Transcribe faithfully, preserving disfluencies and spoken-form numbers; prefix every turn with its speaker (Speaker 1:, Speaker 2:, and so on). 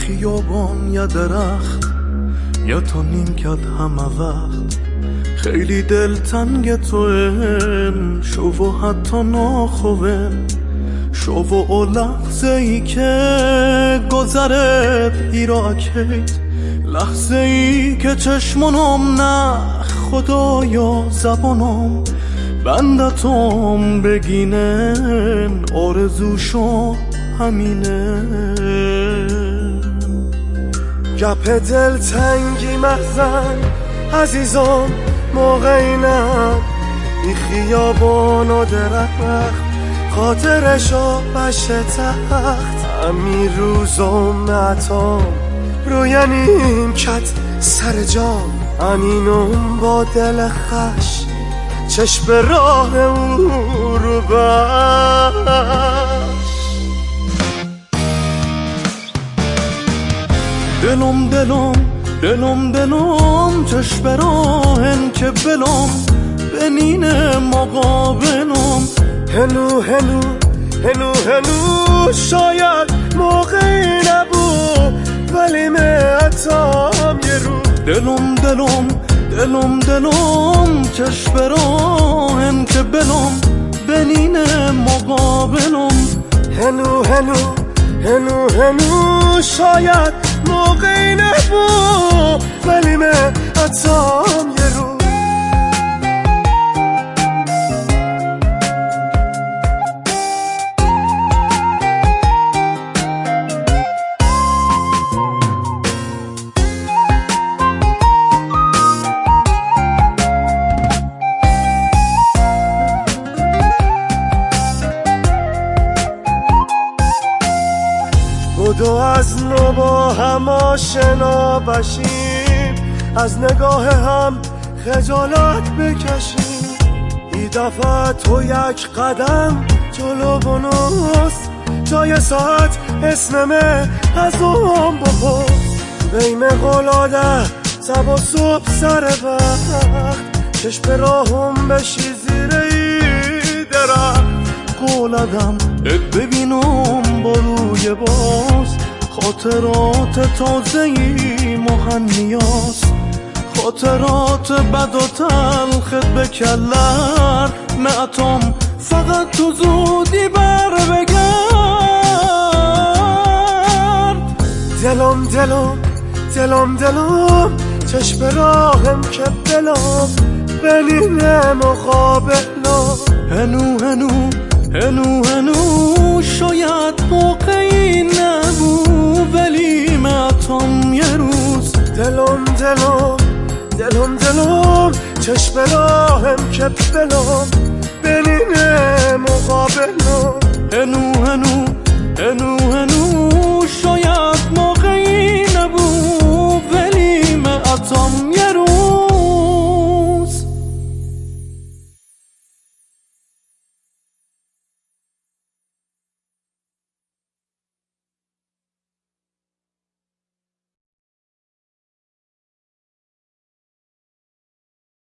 Speaker 1: خیابان یا درخت یا تا نیمکت همه وقت خیلی دلتنگ توه شو و حتی ناخوه شو و لحظه ای که گذرت ایراکیت لحظه ای که چشمانم نه خدایا زبانم بندتم بگینن آرزوشو همینه
Speaker 2: گپ دل تنگی محزن عزیزان موقعی نه ای خیابان و درخت خاطرشو بشه تخت همین روزم نتام روی نیمکت سر جام انینم با دل خش چشم راه او رو بش
Speaker 1: دلم دلم دلم دلم چشم راهن که بلم بنین مقابلم
Speaker 2: هنو هنو هنو هنو شاید موقعی نبود ولی معتام یه رو
Speaker 1: دلم دلم دلم دلم چشم راهن که بلم بنین مقابلم
Speaker 2: هنو هنو هنو هنو شاید موقعی نبود ولی معتام یه رو بدو از نو با هم آشنا بشیم از نگاه هم خجالت بکشیم ای دفعه تو یک قدم جلو بنوس جای ساعت اسممه از اون بپرس بیم قلاده سب و صبح سر وقت چشم راهم بشی زیر ای درخت
Speaker 1: قولدم ببینم با روی باز خاطرات تازه‌ای مهنیاس خاطرات بد و تلخت به کلر معتم فقط تو زودی بر بگرد
Speaker 2: دلم دلم دلم دلم چشم راهم که بلم بنینه مقابلم
Speaker 1: هنو هنو هنو هنو شاید موقعی نبود ولی معتم یه روز
Speaker 2: دلم دلم دلم دلم چشم راهم که بلم بنینه مقابلم
Speaker 1: هنو هنو هنو هنو شاید موقعی نبود ولی معتم یه روز